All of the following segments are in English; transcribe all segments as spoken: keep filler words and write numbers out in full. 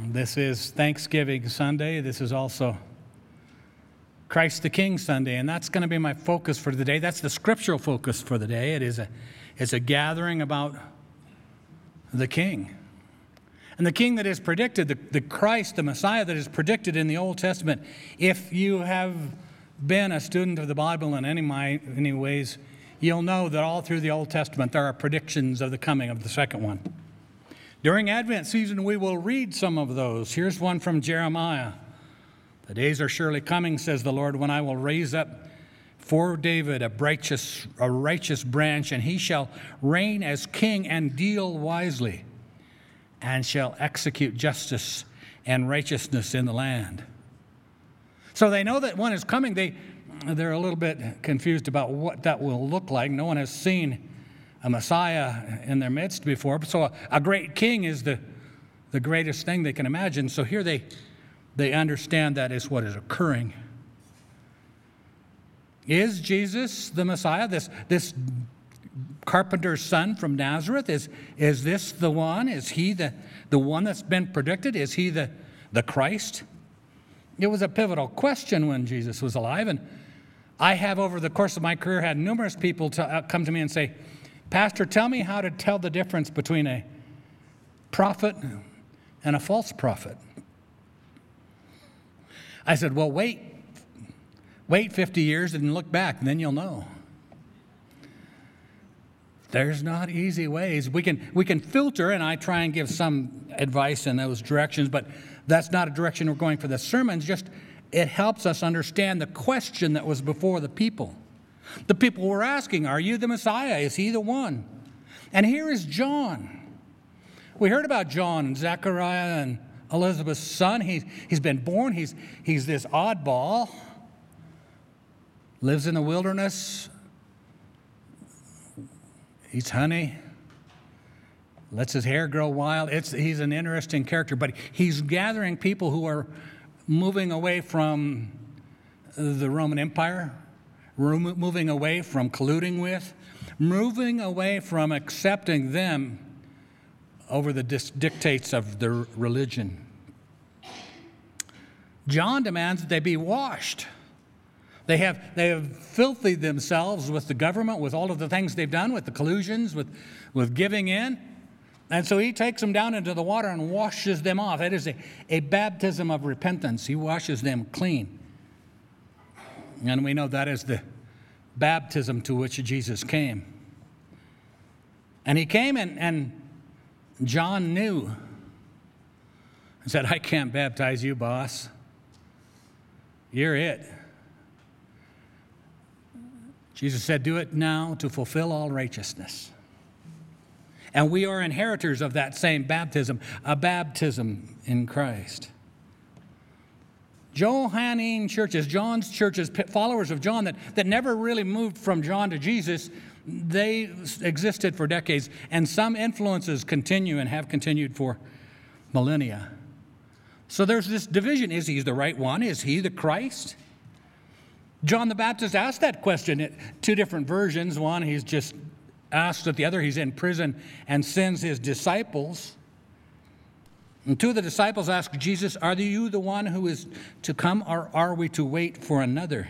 This is Thanksgiving Sunday. This is also Christ the King Sunday, and that's going to be my focus for the day. That's the scriptural focus for the day. It is a, it's a gathering about the King. And the King that is predicted, the, the Christ, the Messiah that is predicted in the Old Testament. If you have been a student of the Bible in any, my, any ways, you'll know that all through the Old Testament there are predictions of the coming of the second one. During Advent season, we will read some of those. Here's one from Jeremiah. The days are surely coming, says the Lord, when I will raise up for David a righteous, a righteous branch, and he shall reign as king and deal wisely, and shall execute justice and righteousness in the land. So they know that one is coming. They, they're a little bit confused about what that will look like. No one has seen a Messiah in their midst before. So a, a great king is the, the greatest thing they can imagine. So here they, they understand that is what is occurring. Is Jesus the Messiah, this, this carpenter's son from Nazareth? Is, is this the one? Is he the, the one that's been predicted? Is he the, the Christ? It was a pivotal question when Jesus was alive. And I have, over the course of my career, had numerous people to, uh, come to me and say, Pastor, tell me how to tell the difference between a prophet and a false prophet. I said, well, wait. Wait fifty years and look back, and then you'll know. There's not easy ways. We can, we can filter, and I try and give some advice in those directions, but that's not a direction we're going for the sermons. Just it helps us understand the question that was before the people. The people were asking, are you the Messiah? Is he the one? And here is John. We heard about John and Zechariah and Elizabeth's son. He, he's been born. He's, he's this oddball. Lives in the wilderness. Eats honey. Lets his hair grow wild. It's, he's an interesting character. But he's gathering people who are moving away from the Roman Empire, moving away from colluding with, moving away from accepting them over the dictates of their religion. John demands that they be washed. They have, they have filthied themselves with the government, with all of the things they've done, with the collusions, with, with giving in. And so he takes them down into the water and washes them off. It is a, a baptism of repentance. He washes them clean. And we know that is the baptism to which Jesus came. And he came and, and John knew and said, I can't baptize you, boss. You're it. Jesus said, do it now to fulfill all righteousness. And we are inheritors of that same baptism, a baptism in Christ. Johannine churches, John's churches, followers of John that, that never really moved from John to Jesus, they existed for decades. And some influences continue and have continued for millennia. So there's this division. Is he the right one? Is he the Christ? John the Baptist asked that question in two different versions. One, he's just asked it. The other, he's in prison and sends his disciples. And two of the disciples ask Jesus, are you the one who is to come, or are we to wait for another?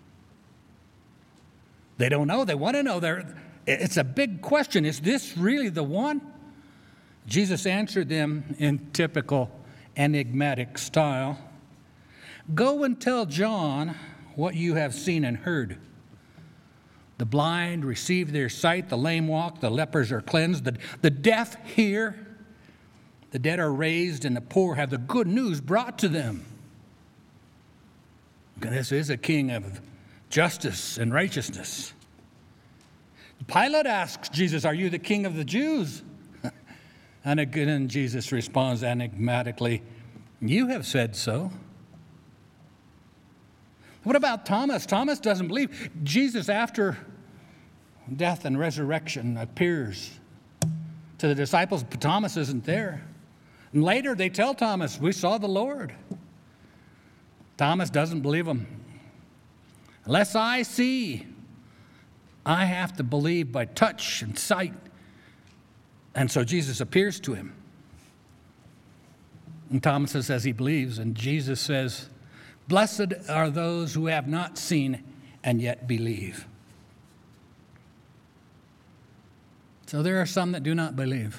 They don't know. They want to know. They're, it's a big question. Is this really the one? Jesus answered them in typical enigmatic style. Go and tell John what you have seen and heard. The blind receive their sight, the lame walk, the lepers are cleansed, the, the deaf hear, the dead are raised, and the poor have the good news brought to them. This is a king of justice and righteousness. Pilate asks Jesus, are you the king of the Jews? And again, Jesus responds enigmatically, you have said so. What about Thomas? Thomas doesn't believe. Jesus, after death and resurrection, appears to the disciples, but Thomas isn't there. And later they tell Thomas, we saw the Lord. Thomas doesn't believe him. Unless I see, I have to believe by touch and sight. And so Jesus appears to him. And Thomas says he believes, and Jesus says, blessed are those who have not seen and yet believe. So there are some that do not believe.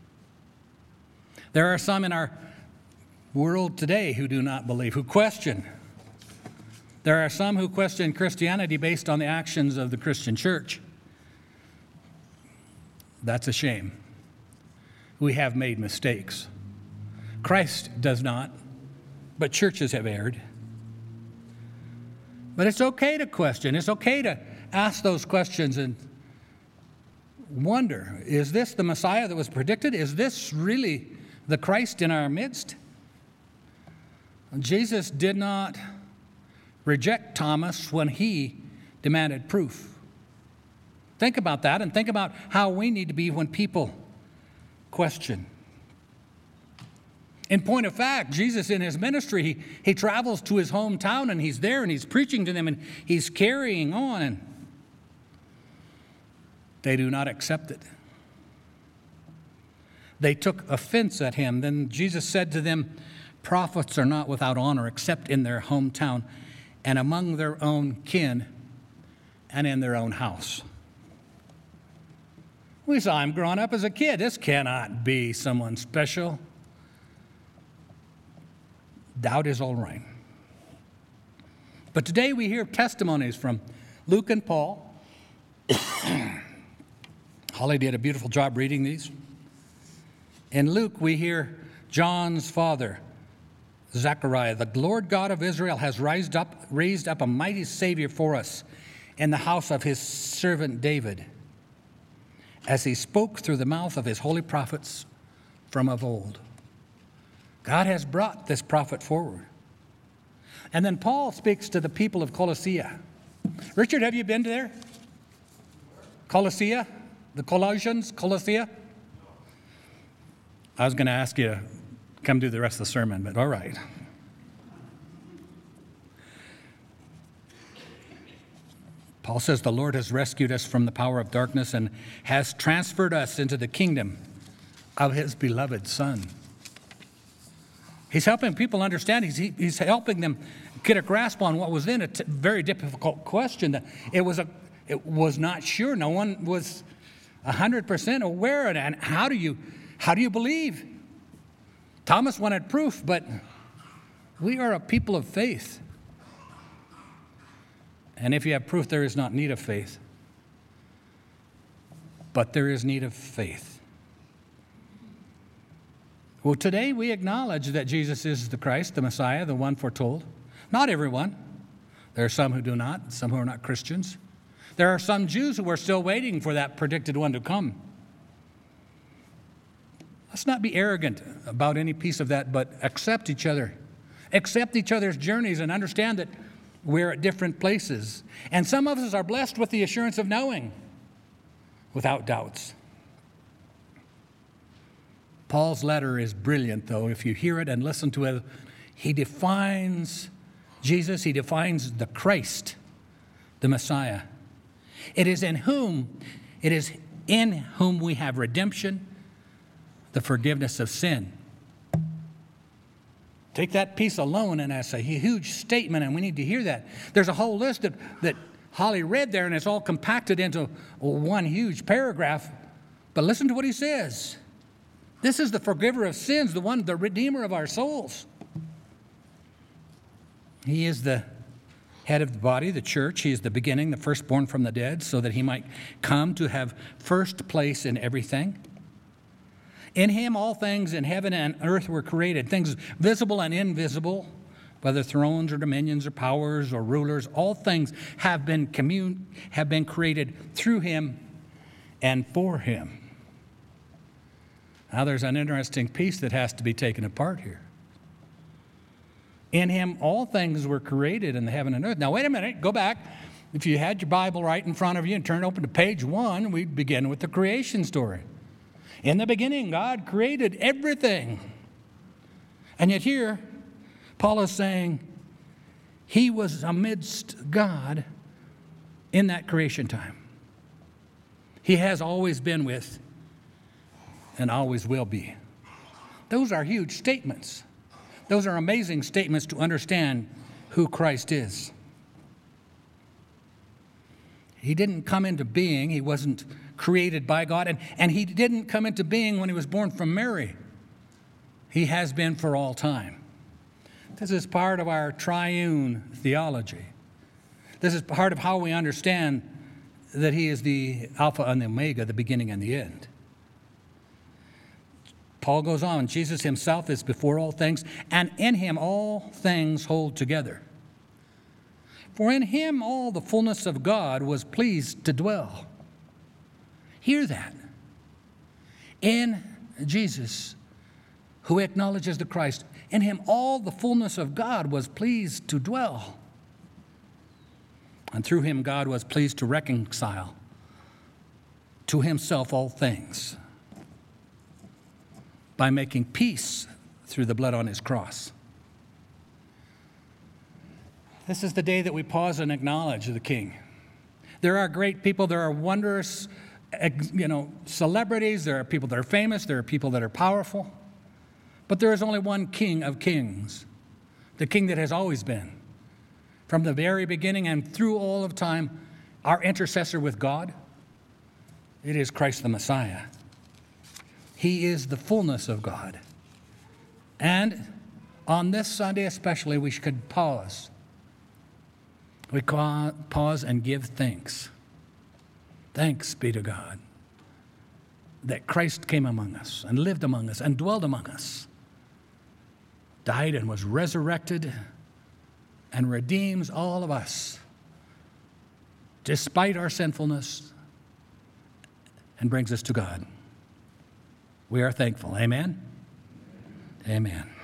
There are some in our world today who do not believe, who question. There are some who question Christianity based on the actions of the Christian church. That's a shame. We have made mistakes. Christ does not, but churches have erred. But it's okay to question. It's okay to ask those questions and wonder, is this the Messiah that was predicted? Is this really the Christ in our midst? Jesus did not reject Thomas when he demanded proof. Think about that, and think about how we need to be when people question. In point of fact, Jesus in his ministry, he, he travels to his hometown and he's there and he's preaching to them and he's carrying on, and they do not accept it. They took offense at him. Then Jesus said to them, prophets are not without honor except in their hometown and among their own kin and in their own house. We saw him growing up as a kid. This cannot be someone special. Doubt is all right. But today we hear testimonies from Luke and Paul. Holly did a beautiful job reading these. In Luke, we hear John's father, Zechariah. The Lord God of Israel has raised up, raised up a mighty Savior for us in the house of his servant David, as he spoke through the mouth of his holy prophets from of old. God has brought this prophet forward. And then Paul speaks to the people of Colossia. Richard, have you been there? Colossia? The Colossians? Colossia? I was going to ask you to come do the rest of the sermon, but all right. Paul says the Lord has rescued us from the power of darkness and has transferred us into the kingdom of his beloved Son. He's helping people understand. He's, he's helping them get a grasp on what was in a t- very difficult question. It was, a, it was not sure. No one was one hundred percent aware of it. And how do you, how do you believe? Thomas wanted proof, but we are a people of faith. And if you have proof, there is not need of faith. But there is need of faith. Well, today we acknowledge that Jesus is the Christ, the Messiah, the one foretold. Not everyone. There are some who do not, some who are not Christians. There are some Jews who are still waiting for that predicted one to come. Let's not be arrogant about any piece of that, but accept each other. Accept each other's journeys and understand that we're at different places. And some of us are blessed with the assurance of knowing without doubts. Paul's letter is brilliant, though. If you hear it and listen to it, he defines Jesus, he defines the Christ, the Messiah. It is in whom, it is in whom we have redemption, the forgiveness of sin. Take that piece alone, and that's a huge statement, and we need to hear that. There's a whole list that, that Holly read there, and it's all compacted into one huge paragraph. But listen to what he says. This is the forgiver of sins, the one, the redeemer of our souls. He is the head of the body, the church. He is the beginning, the firstborn from the dead, so that he might come to have first place in everything. In him all things in heaven and earth were created, things visible and invisible, whether thrones or dominions or powers or rulers, all things have been commun- have been created through him and for him. Now there's an interesting piece that has to be taken apart here. In him all things were created in the heaven and earth. Now wait a minute, go back. If you had your Bible right in front of you and turn open to page one, we'd begin with the creation story. In the beginning, God created everything. And yet here, Paul is saying he was amidst God in that creation time. He has always been with and always will be. Those are huge statements. Those are amazing statements to understand who Christ is. He didn't come into being. He wasn't created by God. And, and he didn't come into being when he was born from Mary. He has been for all time. This is part of our triune theology. This is part of how we understand that he is the Alpha and the Omega, the beginning and the end. Paul goes on, Jesus himself is before all things, and in him all things hold together. For in him all the fullness of God was pleased to dwell. Hear that. In Jesus, who acknowledges the Christ, in him all the fullness of God was pleased to dwell. And through him God was pleased to reconcile to himself all things by making peace through the blood on his cross. This is the day that we pause and acknowledge the King. There are great people, there are wondrous, you know, celebrities, there are people that are famous, there are people that are powerful, but there is only one King of kings, the King that has always been. From the very beginning and through all of time, our intercessor with God, it is Christ the Messiah. He is the fullness of God. And on this Sunday especially, we should pause. We pause and give thanks. Thanks be to God that Christ came among us and lived among us and dwelled among us, died and was resurrected and redeems all of us despite our sinfulness and brings us to God. We are thankful. Amen? Amen.